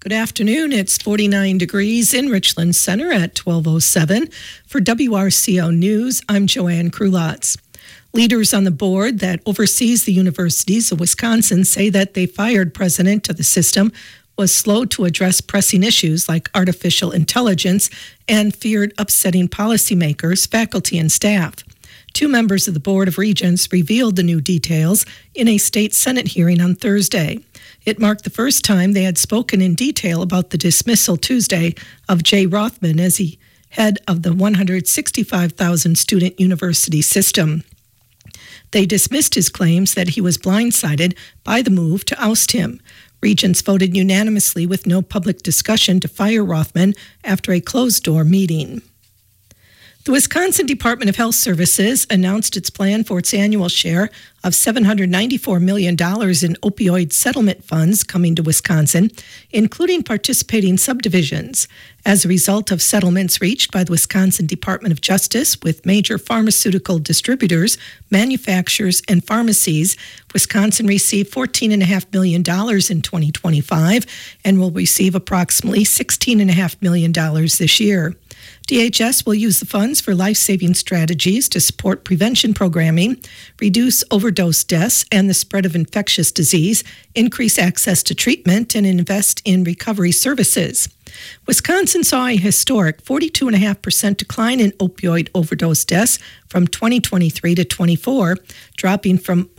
Good afternoon. It's 49 degrees in Richland Center at 12:07. For WRCO News, I'm Joanne Krulotz. Leaders on the board that oversees the universities of Wisconsin say that they fired president of the system was slow to address pressing issues like artificial intelligence and feared upsetting policymakers, faculty, and staff. Two members of the Board of Regents revealed the new details in a state Senate hearing on Thursday. It marked the first time they had spoken in detail about the dismissal Tuesday of Jay Rothman as the head of the 165,000 student university system. They dismissed his claims that he was blindsided by the move to oust him. Regents voted unanimously with no public discussion to fire Rothman after a closed-door meeting. The Wisconsin Department of Health Services announced its plan for its annual share of $794 million in opioid settlement funds coming to Wisconsin, including participating subdivisions. As a result of settlements reached by the Wisconsin Department of Justice with major pharmaceutical distributors, manufacturers, and pharmacies, Wisconsin received $14.5 million in 2025 and will receive approximately $16.5 million this year. DHS will use the funds for life-saving strategies to support prevention programming, reduce overdose deaths and the spread of infectious disease, increase access to treatment, and invest in recovery services. Wisconsin saw a historic 42.5% decline in opioid overdose deaths from 2023 to 24, dropping from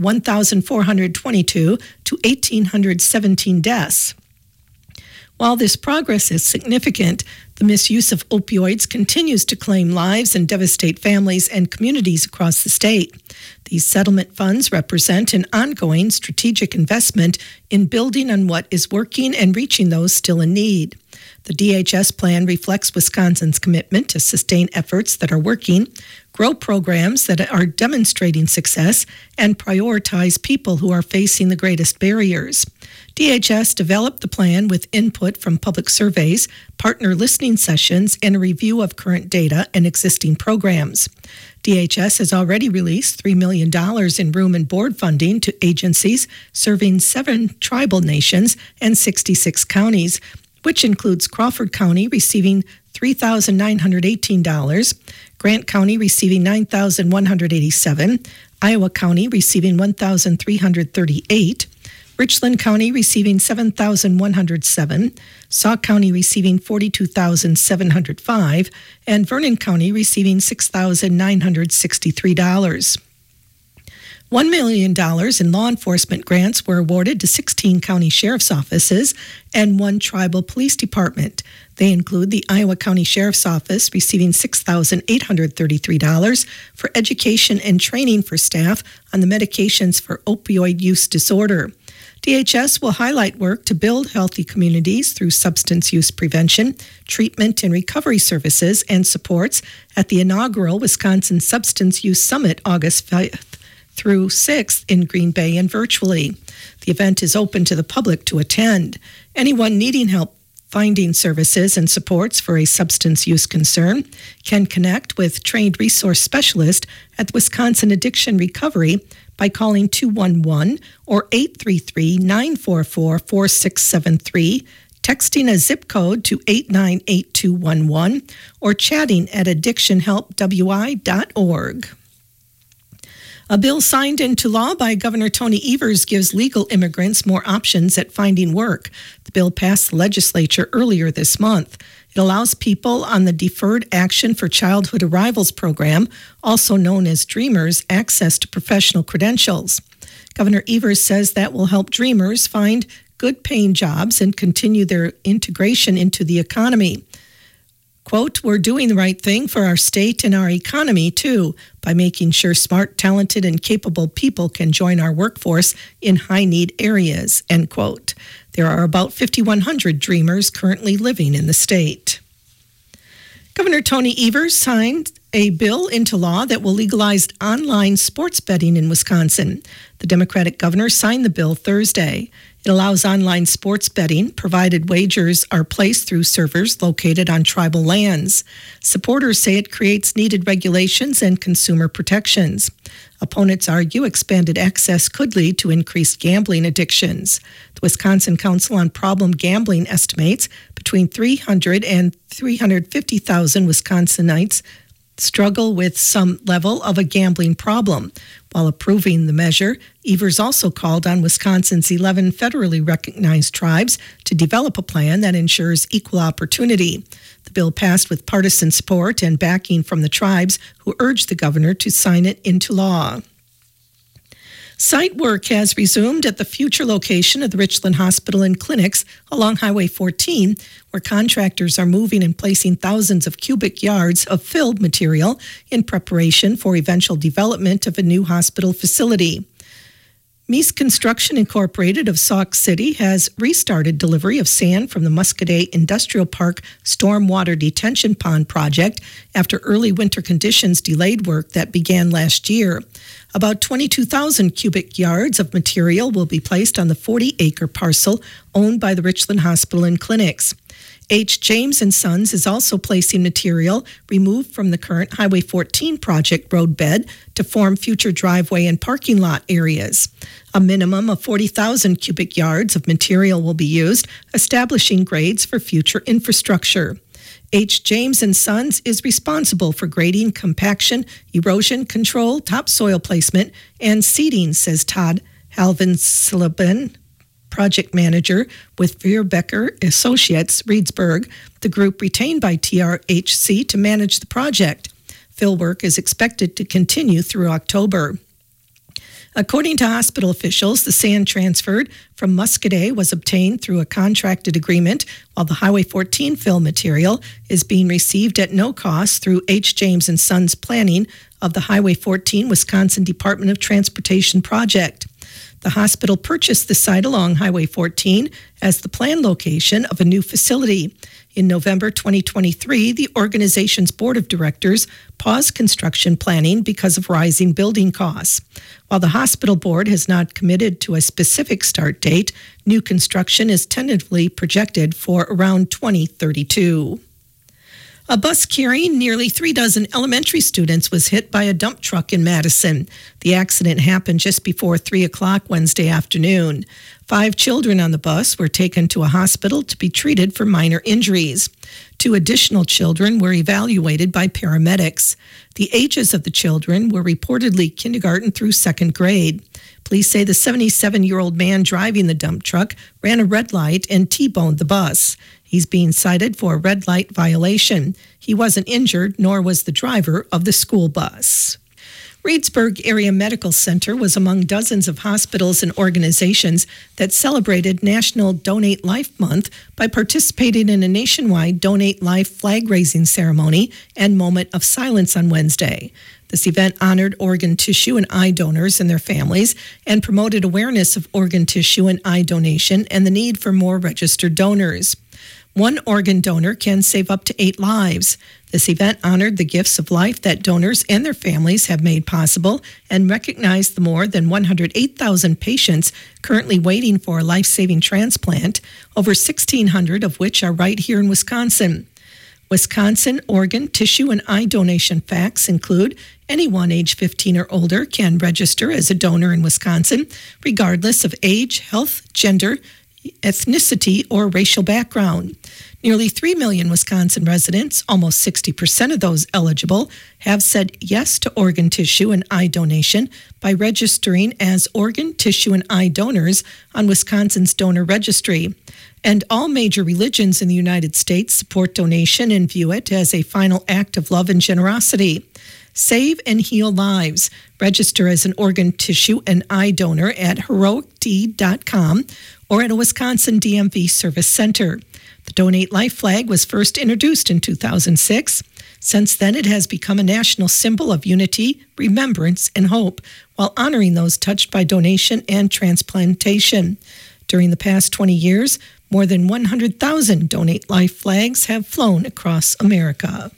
1,422 to 1,817 deaths. While this progress is significant, the misuse of opioids continues to claim lives and devastate families and communities across the state. These settlement funds represent an ongoing strategic investment in building on what is working and reaching those still in need. The DHS plan reflects Wisconsin's commitment to sustain efforts that are working, grow programs that are demonstrating success, and prioritize people who are facing the greatest barriers. DHS developed the plan with input from public surveys, partner listening sessions, and a review of current data and existing programs. DHS has already released $3 million in room and board funding to agencies serving 7 tribal nations and 66 counties, which includes Crawford County receiving $3,918, Grant County receiving $9,187, Iowa County receiving $1,338, Richland County receiving $7,107, Sauk County receiving $42,705, and Vernon County receiving $6,963. $1 million in law enforcement grants were awarded to 16 county sheriff's offices and 1 tribal police department. They include the Iowa County Sheriff's Office receiving $6,833 for education and training for staff on the medications for opioid use disorder. DHS will highlight work to build healthy communities through substance use prevention, treatment and recovery services, and supports at the inaugural Wisconsin Substance Use Summit August 5th through 6th in Green Bay and virtually. The event is open to the public to attend. Anyone needing help finding services and supports for a substance use concern can connect with trained resource specialist at the Wisconsin Addiction Recovery by calling 211 or 833-944-4673, texting a zip code to 898211, or chatting at addictionhelpwi.org. A bill signed into law by Governor Tony Evers gives legal immigrants more options at finding work. The bill passed the legislature earlier this month. It allows people on the Deferred Action for Childhood Arrivals program, also known as Dreamers, access to professional credentials. Governor Evers says that will help Dreamers find good-paying jobs and continue their integration into the economy. Quote, "We're doing the right thing for our state and our economy, too, by making sure smart, talented, and capable people can join our workforce in high-need areas," end quote. There are about 5,100 Dreamers currently living in the state. Governor Tony Evers signed a bill into law that will legalize online sports betting in Wisconsin. The Democratic governor signed the bill Thursday. It allows online sports betting, provided wagers are placed through servers located on tribal lands. Supporters say it creates needed regulations and consumer protections. Opponents argue expanded access could lead to increased gambling addictions. The Wisconsin Council on Problem Gambling estimates between 300 and 350,000 Wisconsinites struggle with some level of a gambling problem. While approving the measure, Evers also called on Wisconsin's 11 federally recognized tribes to develop a plan that ensures equal opportunity. The bill passed with partisan support and backing from the tribes, who urged the governor to sign it into law. Site work has resumed at the future location of the Richland Hospital and Clinics along Highway 14, where contractors are moving and placing thousands of cubic yards of filled material in preparation for eventual development of a new hospital facility. Meese Construction Incorporated of Sauk City has restarted delivery of sand from the Muscadet Industrial Park Stormwater Detention Pond project after early winter conditions delayed work that began last year. About 22,000 cubic yards of material will be placed on the 40-acre parcel owned by the Richland Hospital and Clinics. H. James & Sons is also placing material removed from the current Highway 14 project roadbed to form future driveway and parking lot areas. A minimum of 40,000 cubic yards of material will be used, establishing grades for future infrastructure. H. James & Sons is responsible for grading, compaction, erosion control, topsoil placement, and seeding, says Todd Halvensleben, project manager with Veerbecker Associates, Reedsburg, the group retained by TRHC to manage the project. Fill work is expected to continue through October. According to hospital officials, the sand transferred from Muscadet was obtained through a contracted agreement, while the Highway 14 fill material is being received at no cost through H. James & Sons planning of the Highway 14 Wisconsin Department of Transportation project. The hospital purchased the site along Highway 14 as the planned location of a new facility. In November 2023, the organization's board of directors paused construction planning because of rising building costs. While the hospital board has not committed to a specific start date, new construction is tentatively projected for around 2032. A bus carrying nearly 3 dozen elementary students was hit by a dump truck in Madison. The accident happened just before 3 o'clock Wednesday afternoon. 5 children on the bus were taken to a hospital to be treated for minor injuries. 2 additional children were evaluated by paramedics. The ages of the children were reportedly kindergarten through 2nd grade. Police say the 77-year-old man driving the dump truck ran a red light and T-boned the bus. He's being cited for a red light violation. He wasn't injured, nor was the driver of the school bus. Reedsburg Area Medical Center was among dozens of hospitals and organizations that celebrated National Donate Life Month by participating in a nationwide Donate Life flag-raising ceremony and moment of silence on Wednesday. This event honored organ tissue and eye donors and their families and promoted awareness of organ tissue and eye donation and the need for more registered donors. 1 organ donor can save up to 8 lives. This event honored the gifts of life that donors and their families have made possible and recognized the more than 108,000 patients currently waiting for a life-saving transplant, over 1,600 of which are right here in Wisconsin. Wisconsin organ, tissue, and eye donation facts include anyone age 15 or older can register as a donor in Wisconsin, regardless of age, health, gender, ethnicity, or racial background. Nearly 3 million Wisconsin residents, almost 60% of those eligible, have said yes to organ tissue and eye donation by registering as organ, tissue, and eye donors on Wisconsin's donor registry. And all major religions in the United States support donation and view it as a final act of love and generosity. Save and heal lives. Register as an organ, tissue, and eye donor at heroicdeed.com or at a Wisconsin DMV service center. The Donate Life flag was first introduced in 2006. Since then, it has become a national symbol of unity, remembrance, and hope, while honoring those touched by donation and transplantation. During the past 20 years, more than 100,000 Donate Life flags have flown across America.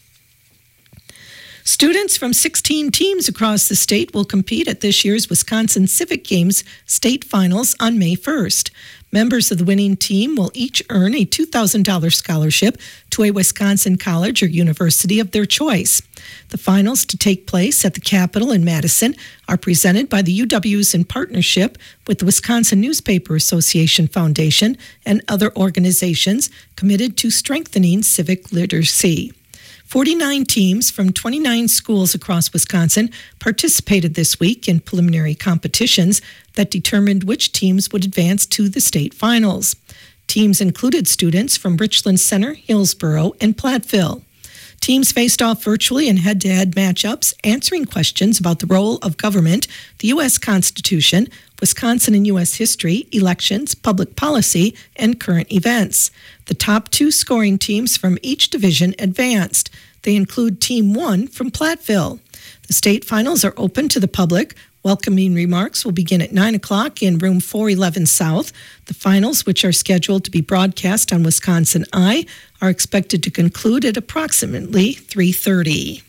Students from 16 teams across the state will compete at this year's Wisconsin Civic Games state finals on May 1st. Members of the winning team will each earn a $2,000 scholarship to a Wisconsin college or university of their choice. The finals, to take place at the Capitol in Madison, are presented by the UWs in partnership with the Wisconsin Newspaper Association Foundation and other organizations committed to strengthening civic literacy. 49 teams from 29 schools across Wisconsin participated this week in preliminary competitions that determined which teams would advance to the state finals. Teams included students from Richland Center, Hillsboro, and Platteville. Teams faced off virtually in head-to-head matchups, answering questions about the role of government, the U.S. Constitution, Wisconsin and U.S. history, elections, public policy, and current events. The top 2 scoring teams from each division advanced. They include Team 1 from Platteville. The state finals are open to the public. Welcoming remarks will begin at 9 o'clock in room 411 South. The finals, which are scheduled to be broadcast on Wisconsin Eye, are expected to conclude at approximately 3:30.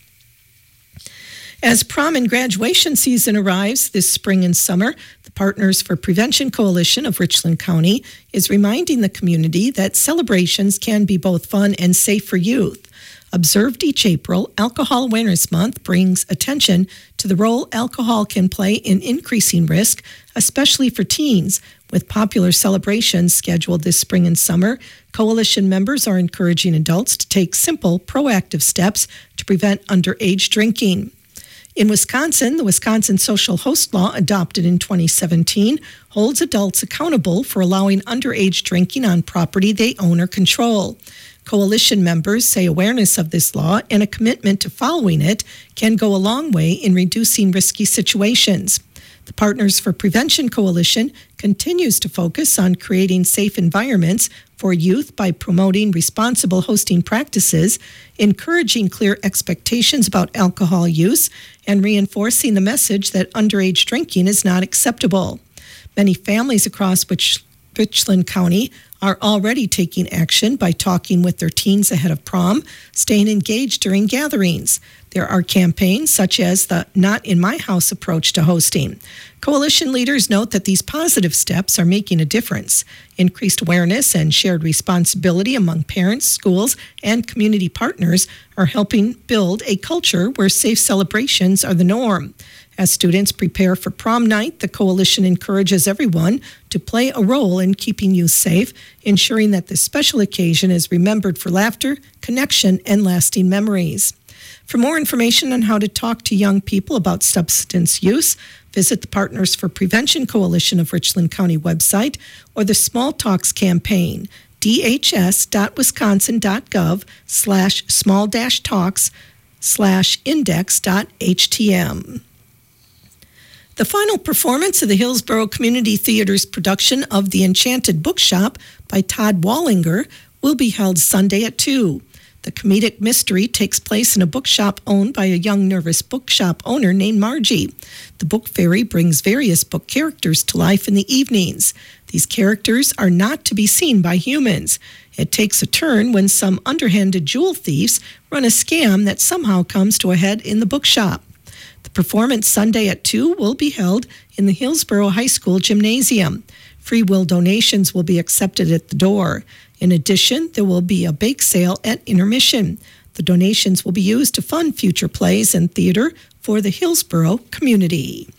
As prom and graduation season arrives this spring and summer, the Partners for Prevention Coalition of Richland County is reminding the community that celebrations can be both fun and safe for youth. Observed each April, Alcohol Awareness Month brings attention to the role alcohol can play in increasing risk, especially for teens. With popular celebrations scheduled this spring and summer, coalition members are encouraging adults to take simple, proactive steps to prevent underage drinking. In Wisconsin, the Wisconsin Social Host Law, adopted in 2017, holds adults accountable for allowing underage drinking on property they own or control. Coalition members say awareness of this law and a commitment to following it can go a long way in reducing risky situations. The Partners for Prevention Coalition continues to focus on creating safe environments for youth by promoting responsible hosting practices, encouraging clear expectations about alcohol use, and reinforcing the message that underage drinking is not acceptable. Many families across Richland County are already taking action by talking with their teens ahead of prom, staying engaged during gatherings. There are campaigns such as the Not in My House approach to hosting. Coalition leaders note that these positive steps are making a difference. Increased awareness and shared responsibility among parents, schools, and community partners are helping build a culture where safe celebrations are the norm. As students prepare for prom night, the coalition encourages everyone to play a role in keeping youth safe, ensuring that this special occasion is remembered for laughter, connection, and lasting memories. For more information on how to talk to young people about substance use, visit the Partners for Prevention Coalition of Richland County website or the Small Talks campaign, dhs.wisconsin.gov/small-talks/index.htm. The final performance of the Hillsboro Community Theater's production of The Enchanted Bookshop by Todd Wallinger will be held Sunday at 2. The comedic mystery takes place in a bookshop owned by a young, nervous bookshop owner named Margie. The book fairy brings various book characters to life in the evenings. These characters are not to be seen by humans. It takes a turn when some underhanded jewel thieves run a scam that somehow comes to a head in the bookshop. The performance Sunday at 2 will be held in the Hillsboro High School gymnasium. Free will donations will be accepted at the door. In addition, there will be a bake sale at intermission. The donations will be used to fund future plays and theater for the Hillsboro community.